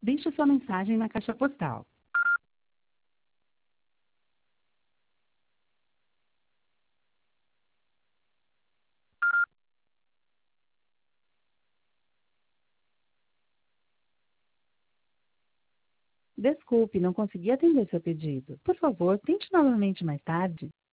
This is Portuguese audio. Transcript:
Deixe sua mensagem na caixa postal. Desculpe, não consegui atender seu pedido. Por favor, tente novamente mais tarde.